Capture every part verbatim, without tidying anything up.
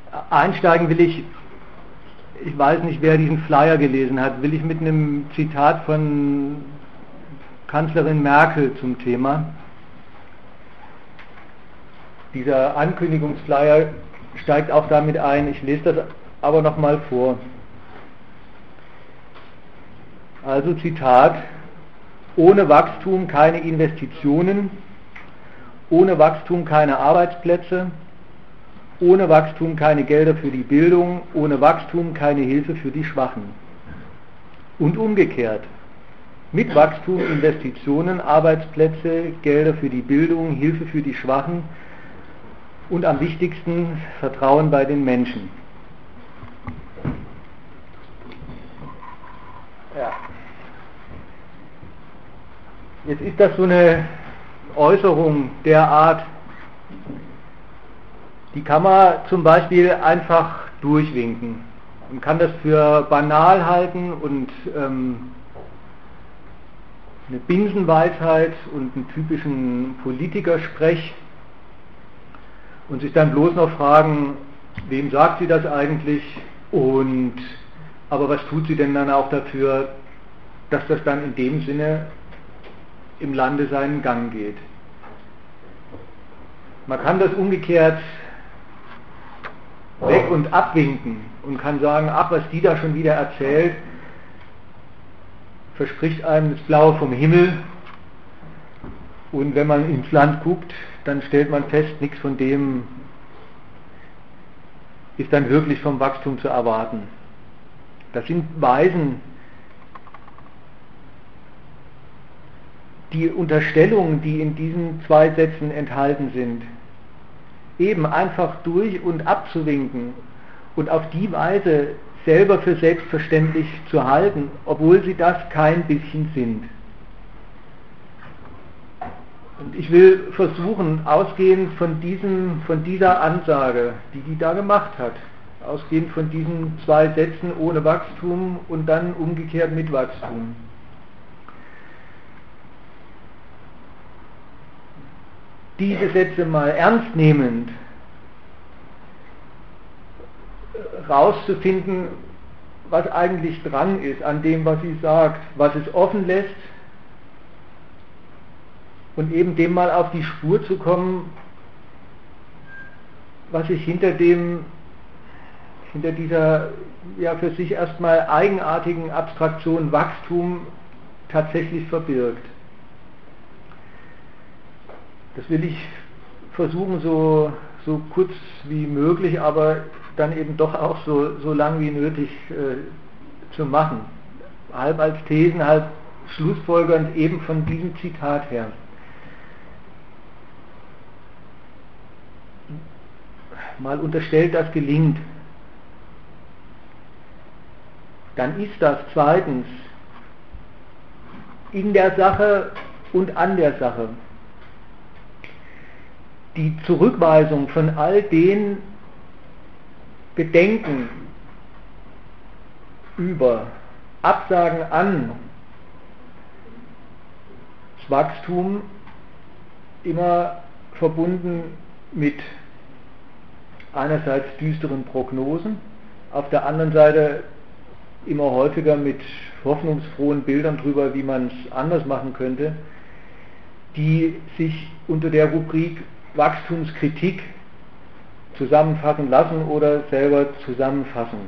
Einsteigen will ich, ich weiß nicht, wer diesen Flyer gelesen hat, will ich mit einem Zitat von Kanzlerin Merkel zum Thema. Dieser Ankündigungsflyer steigt auch damit ein, ich lese das aber nochmal vor. Also Zitat: Ohne Wachstum keine Investitionen, ohne Wachstum keine Arbeitsplätze, ohne Wachstum keine Gelder für die Bildung, ohne Wachstum keine Hilfe für die Schwachen. Und umgekehrt: Mit Wachstum Investitionen, Arbeitsplätze, Gelder für die Bildung, Hilfe für die Schwachen und am wichtigsten Vertrauen bei den Menschen. Ja. Jetzt ist das so eine Äußerung der Art, die kann man zum Beispiel einfach durchwinken. Man kann das für banal halten und ähm, eine Binsenweisheit und einen typischen Politikersprech und sich dann bloß noch fragen, wem sagt sie das eigentlich, und aber was tut sie denn dann auch dafür, dass das dann in dem Sinne im Lande seinen Gang geht. Man kann das umgekehrt weg und abwinken und kann sagen, ach, was die da schon wieder erzählt, verspricht einem das Blaue vom Himmel, und wenn man ins Land guckt, dann stellt man fest, nichts von dem ist dann wirklich vom Wachstum zu erwarten. Das sind Weisen, die Unterstellungen, die in diesen zwei Sätzen enthalten sind, eben einfach durch und abzuwinken und auf die Weise selber für selbstverständlich zu halten, obwohl sie das kein bisschen sind. Und ich will versuchen, ausgehend von, diesem, von dieser Ansage, die die da gemacht hat, ausgehend von diesen zwei Sätzen ohne Wachstum und dann umgekehrt mit Wachstum, diese Sätze mal ernst nehmend rauszufinden, was eigentlich dran ist an dem, was sie sagt, was es offen lässt, und eben dem mal auf die Spur zu kommen, was sich hinter dem, hinter dieser ja für sich erstmal eigenartigen Abstraktion Wachstum tatsächlich verbirgt. Das will ich versuchen, so, so kurz wie möglich, aber dann eben doch auch so, so lang wie nötig äh, zu machen. Halb als Thesen, halb schlussfolgernd eben von diesem Zitat her. Mal unterstellt, das gelingt, dann ist das zweitens in der Sache und an der Sache die Zurückweisung von all den Bedenken über Absagen an das Wachstum immer verbunden mit einerseits düsteren Prognosen, auf der anderen Seite immer häufiger mit hoffnungsfrohen Bildern darüber, wie man es anders machen könnte, die sich unter der Rubrik Wachstumskritik zusammenfassen lassen oder selber zusammenfassen.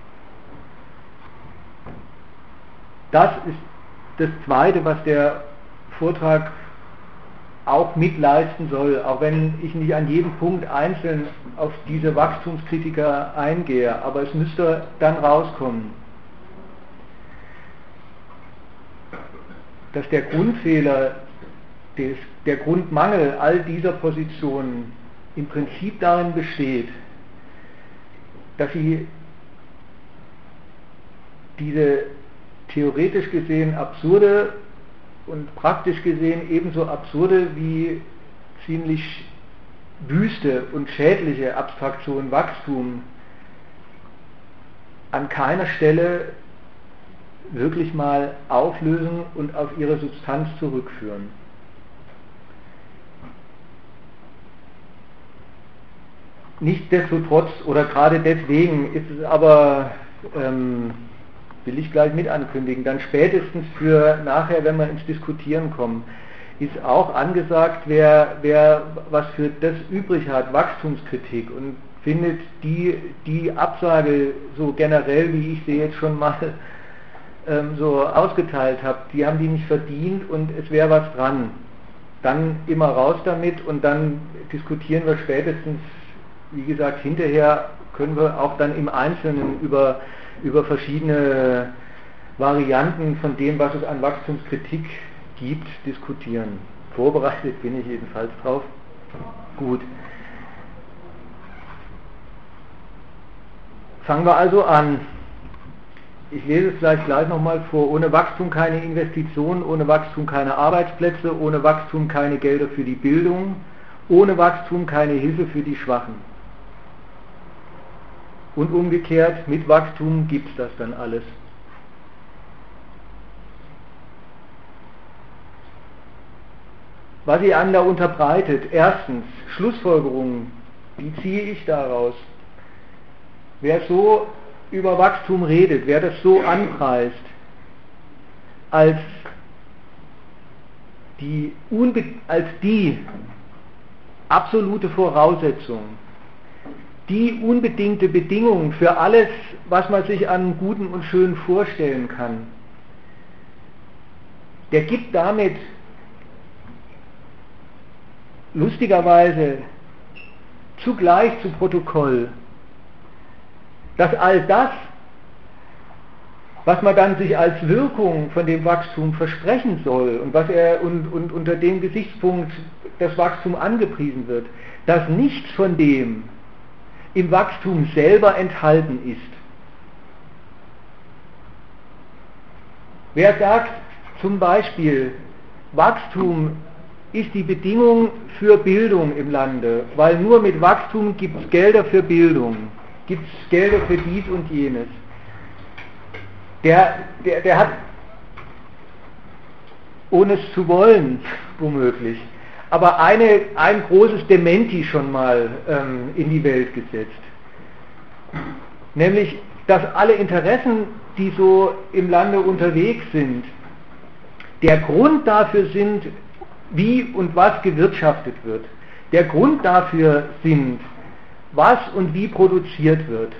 Das ist das Zweite, was der Vortrag auch mitleisten soll, auch wenn ich nicht an jedem Punkt einzeln auf diese Wachstumskritiker eingehe, aber es müsste dann rauskommen, dass der Grundfehler, des, der Grundmangel all dieser Positionen im Prinzip darin besteht, dass sie diese theoretisch gesehen absurde und praktisch gesehen ebenso absurde wie ziemlich wüste und schädliche Abstraktion Wachstum an keiner Stelle wirklich mal auflösen und auf ihre Substanz zurückführen. nichtsdestotrotz oder gerade deswegen ist es aber, ähm, will ich gleich mit ankündigen, dann spätestens für nachher, wenn wir ins Diskutieren kommen, ist auch angesagt, wer, wer was für das übrig hat, Wachstumskritik, und findet die, die Absage so generell, wie ich sie jetzt schon mal ähm, so ausgeteilt habe, die haben die nicht verdient und es wäre was dran. Dann immer raus damit und dann diskutieren wir spätestens, wie gesagt, hinterher können wir auch dann im Einzelnen über, über verschiedene Varianten von dem, was es an Wachstumskritik gibt, diskutieren. Vorbereitet bin ich jedenfalls drauf. Gut. Fangen wir also an. Ich lese es gleich gleich nochmal vor. Ohne Wachstum keine Investitionen, ohne Wachstum keine Arbeitsplätze, ohne Wachstum keine Gelder für die Bildung, ohne Wachstum keine Hilfe für die Schwachen. Und umgekehrt, mit Wachstum gibt es das dann alles. Was ihr einem da unterbreitet, erstens, Schlussfolgerungen, wie ziehe ich daraus? Wer so über Wachstum redet, wer das so anpreist, als die, unbe als die absolute Voraussetzung, die unbedingte Bedingung für alles, was man sich an Guten und Schönen vorstellen kann, der gibt damit lustigerweise zugleich zu Protokoll, dass all das, was man dann sich als Wirkung von dem Wachstum versprechen soll und was er und, und unter dem Gesichtspunkt das Wachstum angepriesen wird, dass nichts von dem im Wachstum selber enthalten ist. Wer sagt zum Beispiel, Wachstum ist die Bedingung für Bildung im Lande, weil nur mit Wachstum gibt es Gelder für Bildung, gibt es Gelder für dies und jenes. Der, der, der hat, ohne es zu wollen, womöglich, aber eine, ein großes Dementi schon mal ähm, in die Welt gesetzt. Nämlich, dass alle Interessen, die so im Lande unterwegs sind, der Grund dafür sind, wie und was gewirtschaftet wird. Der Grund dafür sind, was und wie produziert wird.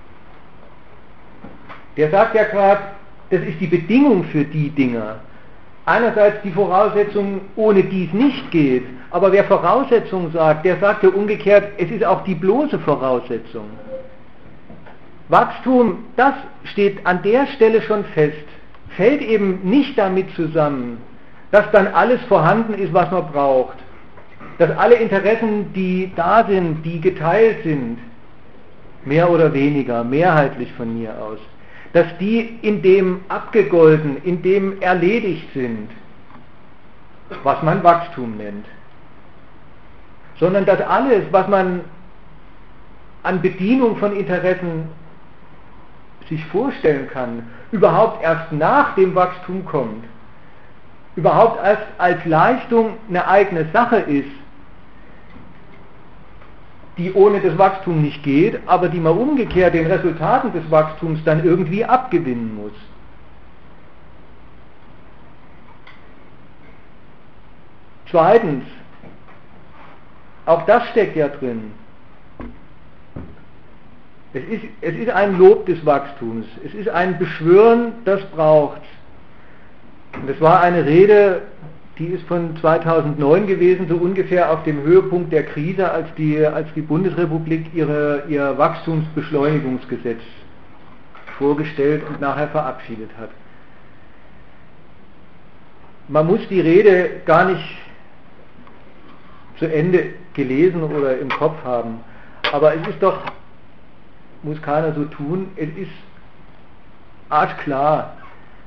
Der sagt ja gerade, das ist die Bedingung für die Dinger. Einerseits die Voraussetzung, ohne die es nicht geht, aber wer Voraussetzung sagt, der sagt ja umgekehrt, es ist auch die bloße Voraussetzung. Wachstum, das steht an der Stelle schon fest, fällt eben nicht damit zusammen, dass dann alles vorhanden ist, was man braucht. Dass alle Interessen, die da sind, die geteilt sind, mehr oder weniger, mehrheitlich von mir aus, dass die in dem abgegolten, in dem erledigt sind, was man Wachstum nennt. Sondern dass alles, was man an Bedienung von Interessen sich vorstellen kann, überhaupt erst nach dem Wachstum kommt, überhaupt erst als Leistung eine eigene Sache ist, die ohne das Wachstum nicht geht, aber die man umgekehrt den Resultaten des Wachstums dann irgendwie abgewinnen muss. Zweitens, auch das steckt ja drin. Es ist, es ist ein Lob des Wachstums, es ist ein Beschwören, das braucht. Und das war eine Rede, die ist von zweitausendneun gewesen, so ungefähr auf dem Höhepunkt der Krise, als die, als die Bundesrepublik ihre, ihr Wachstumsbeschleunigungsgesetz vorgestellt und nachher verabschiedet hat. Man muss die Rede gar nicht zu Ende gelesen oder im Kopf haben, aber es ist doch, muss keiner so tun, es ist arschklar,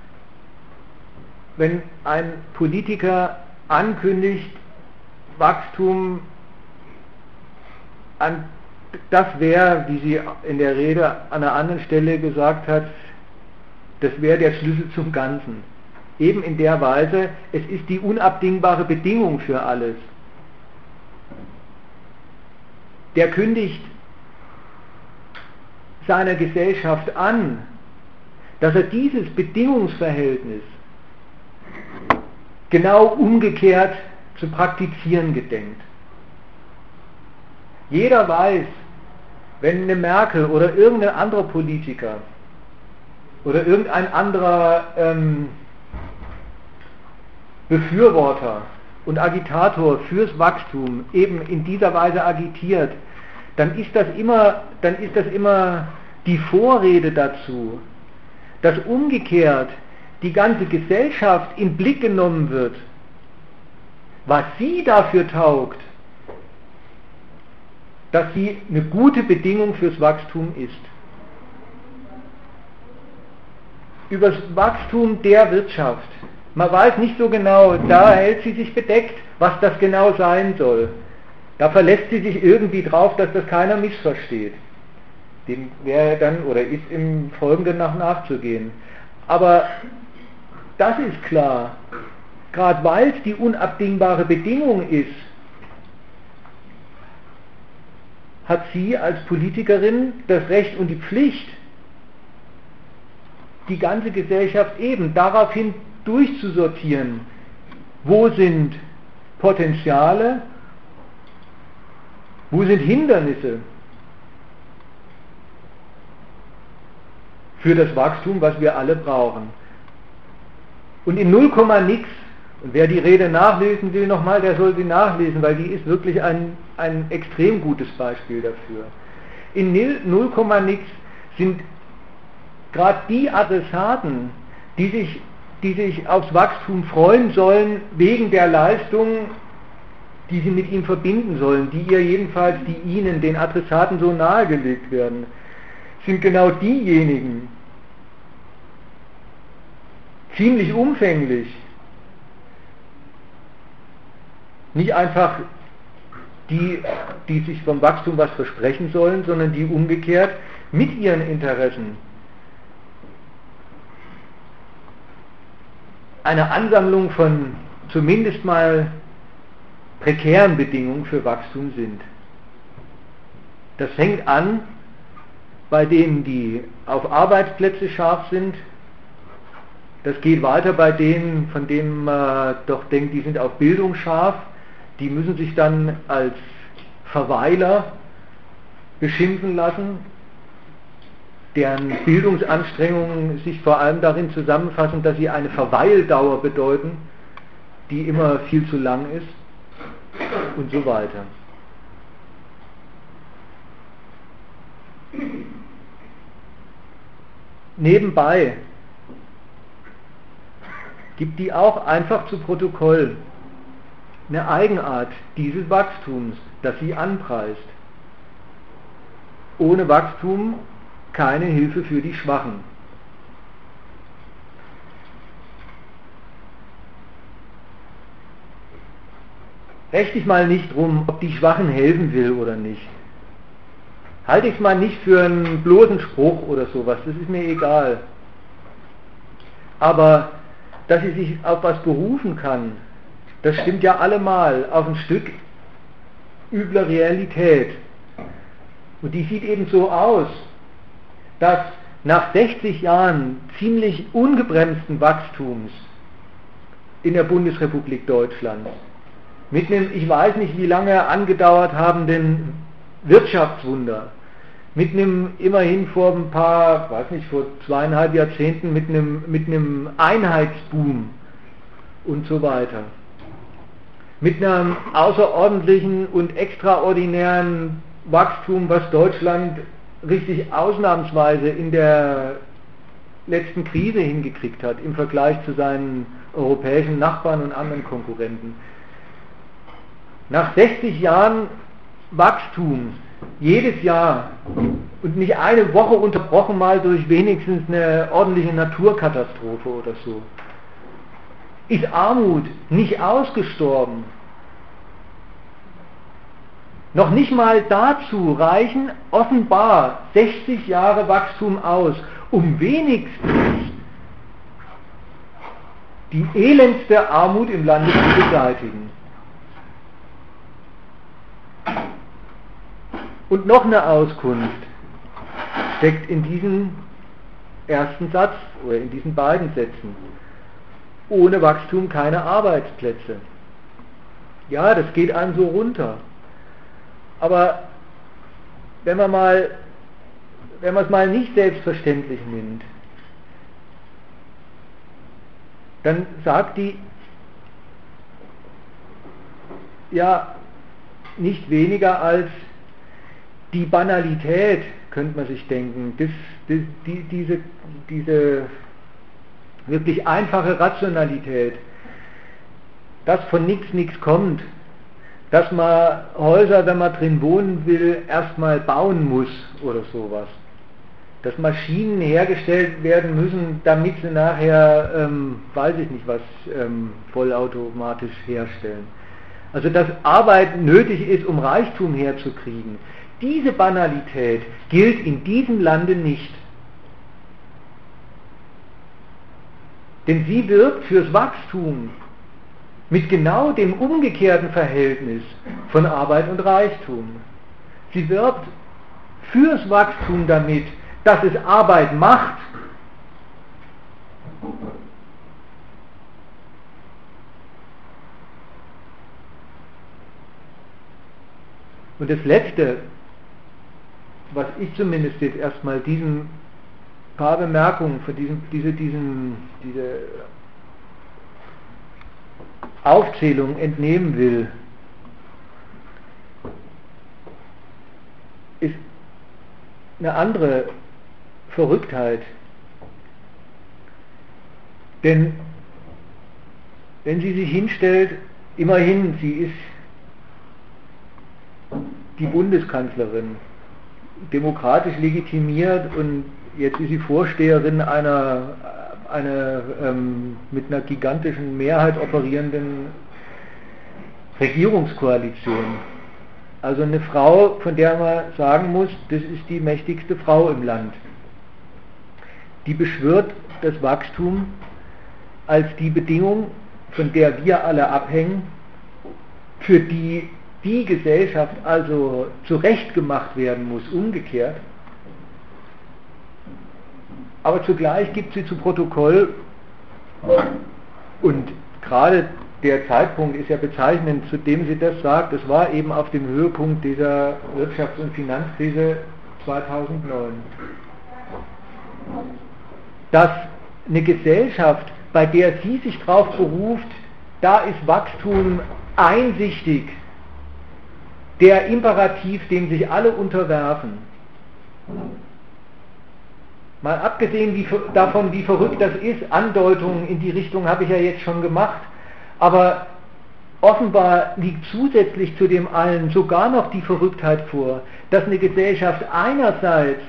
wenn ein Politiker ankündigt, Wachstum an, das wäre, wie sie in der Rede an einer anderen Stelle gesagt hat, das wäre der Schlüssel zum Ganzen. Eben in der Weise, es ist die unabdingbare Bedingung für alles. Der kündigt seiner Gesellschaft an, dass er dieses Bedingungsverhältnis genau umgekehrt zu praktizieren gedenkt. Jeder weiß, wenn eine Merkel oder irgendein anderer Politiker oder irgendein anderer ähm, Befürworter und Agitator fürs Wachstum eben in dieser Weise agitiert, dann ist das immer, dann ist das immer die Vorrede dazu, dass umgekehrt die ganze Gesellschaft in Blick genommen wird, was sie dafür taugt, dass sie eine gute Bedingung fürs Wachstum ist. Über das Wachstum der Wirtschaft. Man weiß nicht so genau, da hält sie sich bedeckt, was das genau sein soll. Da verlässt sie sich irgendwie drauf, dass das keiner missversteht. Dem wäre dann oder ist im Folgenden nach nachzugehen. Aber das ist klar, gerade weil es die unabdingbare Bedingung ist, hat sie als Politikerin das Recht und die Pflicht, die ganze Gesellschaft eben daraufhin durchzusortieren, wo sind Potenziale, wo sind Hindernisse für das Wachstum, was wir alle brauchen. Und in null Komma nix, und wer die Rede nachlesen will nochmal, der soll sie nachlesen, weil die ist wirklich ein, ein extrem gutes Beispiel dafür. In null Komma nix sind gerade die Adressaten, die sich, die sich aufs Wachstum freuen sollen, wegen der Leistung, die sie mit ihm verbinden sollen, die ihr jedenfalls, die ihnen, den Adressaten so nahegelegt werden, sind genau diejenigen, ziemlich umfänglich, nicht einfach die, die sich vom Wachstum was versprechen sollen, sondern die umgekehrt mit ihren Interessen eine Ansammlung von zumindest mal prekären Bedingungen für Wachstum sind. Das fängt an bei denen, die auf Arbeitsplätze scharf sind. Das geht weiter bei denen, von denen man doch denkt, die sind auf Bildung scharf. Die müssen sich dann als Verweiler beschimpfen lassen, deren Bildungsanstrengungen sich vor allem darin zusammenfassen, dass sie eine Verweildauer bedeuten, die immer viel zu lang ist und so weiter. Nebenbei gibt die auch einfach zu Protokoll eine Eigenart dieses Wachstums, das sie anpreist. Ohne Wachstum keine Hilfe für die Schwachen. Recht ich mal nicht drum, ob die Schwachen helfen will oder nicht. Halte ich es mal nicht für einen bloßen Spruch oder sowas, das ist mir egal. Aber dass sie sich auf was berufen kann, das stimmt ja allemal auf ein Stück übler Realität. Und die sieht eben so aus, dass nach sechzig Jahren ziemlich ungebremsten Wachstums in der Bundesrepublik Deutschland, mit einem, ich weiß nicht wie lange angedauert habenden Wirtschaftswunder, mit einem immerhin vor ein paar, weiß nicht, vor zweieinhalb Jahrzehnten mit einem, mit einem Einheitsboom und so weiter, mit einem außerordentlichen und extraordinären Wachstum, was Deutschland richtig ausnahmsweise in der letzten Krise hingekriegt hat, im Vergleich zu seinen europäischen Nachbarn und anderen Konkurrenten. Nach sechzig Jahren Wachstum, jedes Jahr und nicht eine Woche unterbrochen mal durch wenigstens eine ordentliche Naturkatastrophe oder so, ist Armut nicht ausgestorben. Noch nicht mal dazu reichen offenbar sechzig Jahre Wachstum aus, um wenigstens die elendste Armut im Lande zu beseitigen. Und noch eine Auskunft. steckt in diesem ersten Satz oder in diesen beiden Sätzen. Ohne Wachstum keine Arbeitsplätze. Ja, das geht einem so runter. Aber wenn man mal, wenn man es mal nicht selbstverständlich nimmt, dann sagt die ja nicht weniger als die Banalität, könnte man sich denken, das, das, die, diese, diese wirklich einfache Rationalität, dass von nichts nichts kommt, dass man Häuser, wenn man drin wohnen will, erstmal bauen muss oder sowas. Dass Maschinen hergestellt werden müssen, damit sie nachher, ähm, weiß ich nicht was, ähm, vollautomatisch herstellen. Also dass Arbeit nötig ist, um Reichtum herzukriegen. Diese Banalität gilt in diesem Lande nicht. Denn sie wirkt fürs Wachstum mit genau dem umgekehrten Verhältnis von Arbeit und Reichtum. Sie wirbt fürs Wachstum damit, dass es Arbeit macht. Und das Letzte, was ich zumindest jetzt erstmal diesen paar Bemerkungen für diesen, diese, diesen, diese Aufzählung entnehmen will, ist eine andere Verrücktheit. Denn wenn sie sich hinstellt, immerhin, sie ist die Bundeskanzlerin, demokratisch legitimiert, und jetzt ist sie Vorsteherin einer, einer ähm, mit einer gigantischen Mehrheit operierenden Regierungskoalition. Also eine Frau, von der man sagen muss, das ist die mächtigste Frau im Land. Die beschwört das Wachstum als die Bedingung, von der wir alle abhängen, für die die Gesellschaft also zurechtgemacht werden muss, umgekehrt. Aber zugleich gibt sie zu Protokoll, und gerade der Zeitpunkt ist ja bezeichnend, zu dem sie das sagt, es war eben auf dem Höhepunkt dieser Wirtschafts- und Finanzkrise zweitausendneun, dass eine Gesellschaft, bei der sie sich darauf beruft, da ist Wachstum einsichtig, der Imperativ, dem sich alle unterwerfen. Mal abgesehen wie, davon, wie verrückt das ist, Andeutungen in die Richtung habe ich ja jetzt schon gemacht, aber offenbar liegt zusätzlich zu dem allen sogar noch die Verrücktheit vor, dass eine Gesellschaft einerseits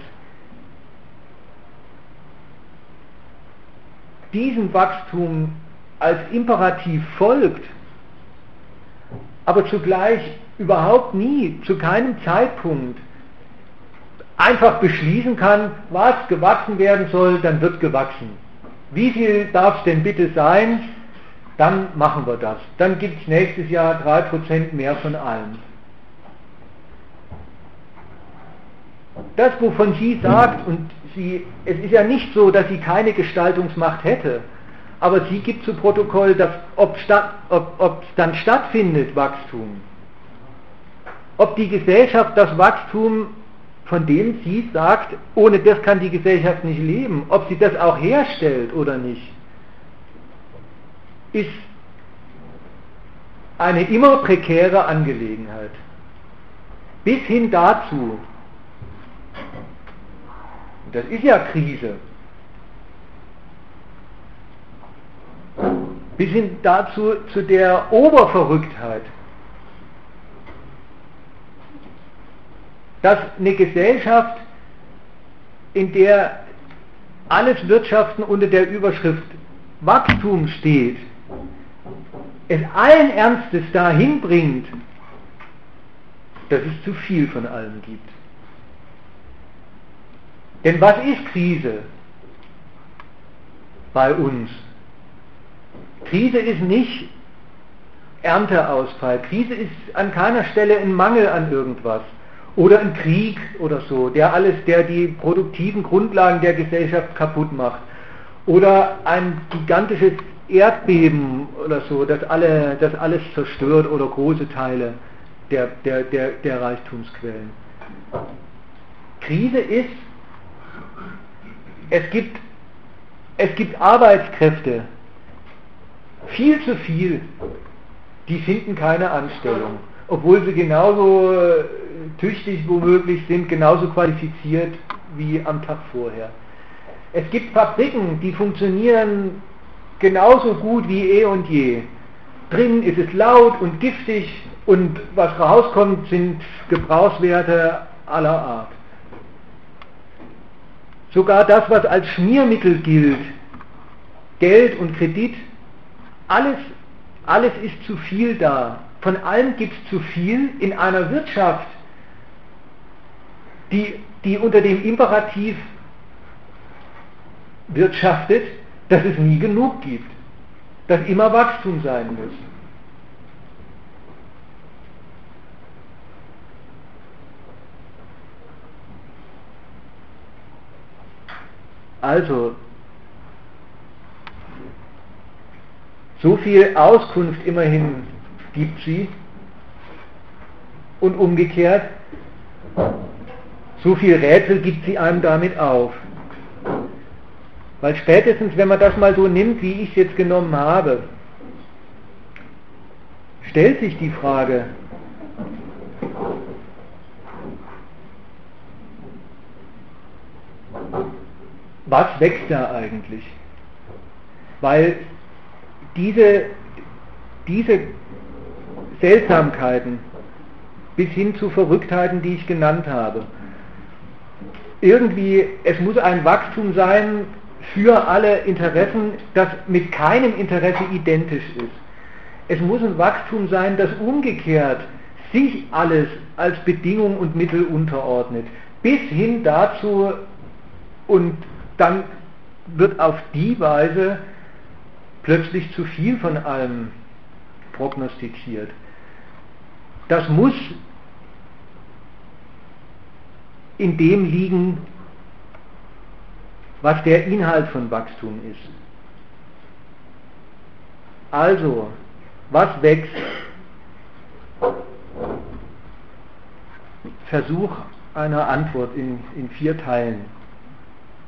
diesem Wachstum als Imperativ folgt, aber zugleich überhaupt nie, zu keinem Zeitpunkt einfach beschließen kann, was gewachsen werden soll, dann wird gewachsen. Wie viel darf es denn bitte sein? Dann machen wir das. Dann gibt es nächstes Jahr drei Prozent mehr von allem. Das, wovon sie sagt, und sie, es ist ja nicht so, dass sie keine Gestaltungsmacht hätte, aber sie gibt zu Protokoll, dass ob es ob, dann stattfindet, Wachstum, ob die Gesellschaft das Wachstum, von dem sie sagt, ohne das kann die Gesellschaft nicht leben, ob sie das auch herstellt oder nicht, ist eine immer prekäre Angelegenheit. Bis hin dazu, das ist ja Krise, bis hin dazu zu der Oberverrücktheit, dass eine Gesellschaft, in der alles Wirtschaften unter der Überschrift Wachstum steht, es allen Ernstes dahin bringt, dass es zu viel von allem gibt. Denn was ist Krise bei uns? Krise ist nicht Ernteausfall. Krise ist an keiner Stelle ein Mangel an irgendwas. Oder ein Krieg oder so, der alles, der die produktiven Grundlagen der Gesellschaft kaputt macht. Oder ein gigantisches Erdbeben oder so, das, alle, das alles zerstört oder große Teile der, der, der, der Reichtumsquellen. Krise ist, es gibt, es gibt Arbeitskräfte, viel zu viel, die finden keine Anstellung, obwohl sie genauso tüchtig womöglich sind, genauso qualifiziert wie am Tag vorher. Es gibt Fabriken, die funktionieren genauso gut wie eh und je. Drinnen ist es laut und giftig und was rauskommt, sind Gebrauchswerte aller Art. Sogar das, was als Schmiermittel gilt, Geld und Kredit, alles, alles ist zu viel da. Von allem gibt es zu viel in einer Wirtschaft, die, die unter dem Imperativ wirtschaftet, dass es nie genug gibt, dass immer Wachstum sein muss. Also, so viel Auskunft immerhin gibt sie und umgekehrt, so viel Rätsel gibt sie einem damit auf. Weil spätestens, wenn man das mal so nimmt, wie ich es jetzt genommen habe, stellt sich die Frage, was wächst da eigentlich? Weil diese, diese Seltsamkeiten bis hin zu Verrücktheiten, die ich genannt habe, irgendwie, es muss ein Wachstum sein für alle Interessen, das mit keinem Interesse identisch ist. Es muss ein Wachstum sein, das umgekehrt sich alles als Bedingung und Mittel unterordnet, bis hin dazu, und dann wird auf die Weise plötzlich zu viel von allem prognostiziert. Das muss in dem liegen, was der Inhalt von Wachstum ist. Also, was wächst? Versuch einer Antwort in, in vier Teilen.